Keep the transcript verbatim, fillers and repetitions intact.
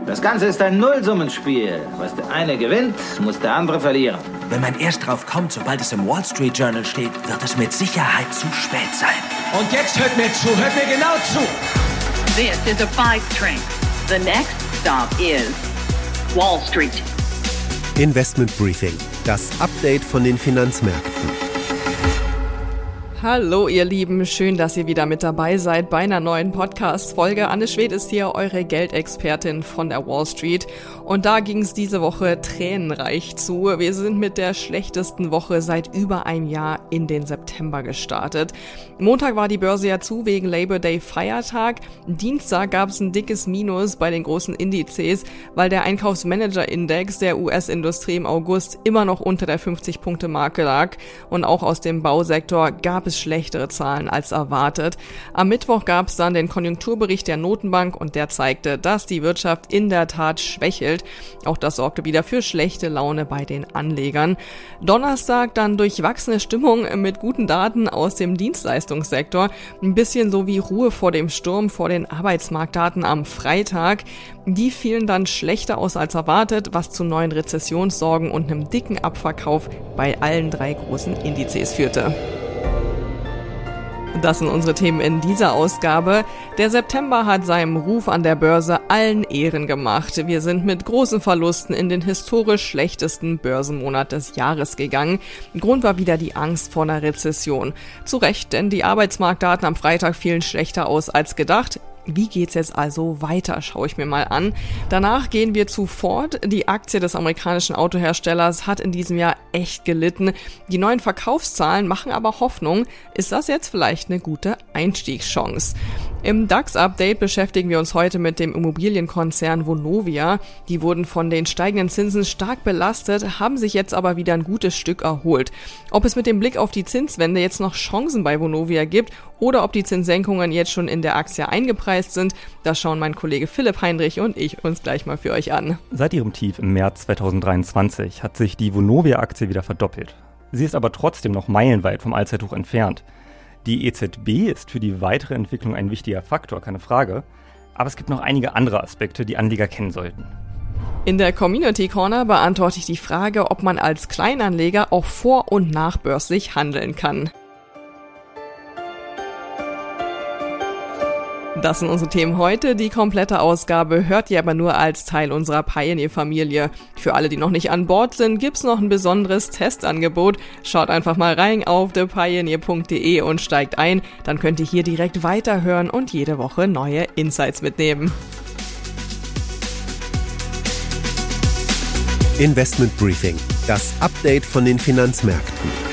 Das Ganze ist ein Nullsummenspiel. Was der eine gewinnt, muss der andere verlieren. Wenn man erst drauf kommt, sobald es im Wall Street Journal steht, wird es mit Sicherheit zu spät sein. Und jetzt hört mir zu, hört mir genau zu. This is a five train. The next stop is Wall Street. Investment Briefing, das Update von den Finanzmärkten. Hallo ihr Lieben, schön, dass ihr wieder mit dabei seid bei einer neuen Podcast-Folge. Anne Schwedt ist hier, eure Geldexpertin von der Wall Street. Und da ging es diese Woche tränenreich zu. Wir sind mit der schlechtesten Woche seit über einem Jahr in den September gestartet. Montag war die Börse ja zu wegen Labor Day Feiertag. Dienstag gab es ein dickes Minus bei den großen Indizes, weil der Einkaufsmanager-Index der U S-Industrie im August immer noch unter der fünfzig-Punkte-Marke lag. Und auch aus dem Bausektor gab es schlechtere Zahlen als erwartet. Am Mittwoch gab es dann den Konjunkturbericht der Notenbank und der zeigte, dass die Wirtschaft in der Tat schwächelt. Auch das sorgte wieder für schlechte Laune bei den Anlegern. Donnerstag dann durchwachsene Stimmung mit guten Daten aus dem Dienstleistungssektor. Ein bisschen so wie Ruhe vor dem Sturm vor den Arbeitsmarktdaten am Freitag. Die fielen dann schlechter aus als erwartet, was zu neuen Rezessionssorgen und einem dicken Abverkauf bei allen drei großen Indizes führte. Das sind unsere Themen in dieser Ausgabe. Der September hat seinem Ruf an der Börse allen Ehren gemacht. Wir sind mit großen Verlusten in den historisch schlechtesten Börsenmonat des Jahres gegangen. Grund war wieder die Angst vor einer Rezession. Zu Recht, denn die Arbeitsmarktdaten am Freitag fielen schlechter aus als gedacht. Wie geht's jetzt also weiter, schaue ich mir mal an. Danach gehen wir zu Ford. Die Aktie des amerikanischen Autoherstellers hat in diesem Jahr echt gelitten. Die neuen Verkaufszahlen machen aber Hoffnung. Ist das jetzt vielleicht eine gute Einstiegschance? Im DAX-Update beschäftigen wir uns heute mit dem Immobilienkonzern Vonovia. Die wurden von den steigenden Zinsen stark belastet, haben sich jetzt aber wieder ein gutes Stück erholt. Ob es mit dem Blick auf die Zinswende jetzt noch Chancen bei Vonovia gibt oder ob die Zinssenkungen jetzt schon in der Aktie eingepreist sind, das schauen mein Kollege Philipp Heinrich und ich uns gleich mal für euch an. Seit ihrem Tief im März zweitausenddreiundzwanzig hat sich die Vonovia-Aktie wieder verdoppelt. Sie ist aber trotzdem noch meilenweit vom Allzeithoch entfernt. Die E Z B ist für die weitere Entwicklung ein wichtiger Faktor, keine Frage. Aber es gibt noch einige andere Aspekte, die Anleger kennen sollten. In der Community Corner beantworte ich die Frage, ob man als Kleinanleger auch vor- und nachbörslich handeln kann. Das sind unsere Themen heute. Die komplette Ausgabe hört ihr aber nur als Teil unserer Pioneer-Familie. Für alle, die noch nicht an Bord sind, gibt's noch ein besonderes Testangebot. Schaut einfach mal rein auf the pioneer punkt de und steigt ein. Dann könnt ihr hier direkt weiterhören und jede Woche neue Insights mitnehmen. Investment Briefing, das Update von den Finanzmärkten.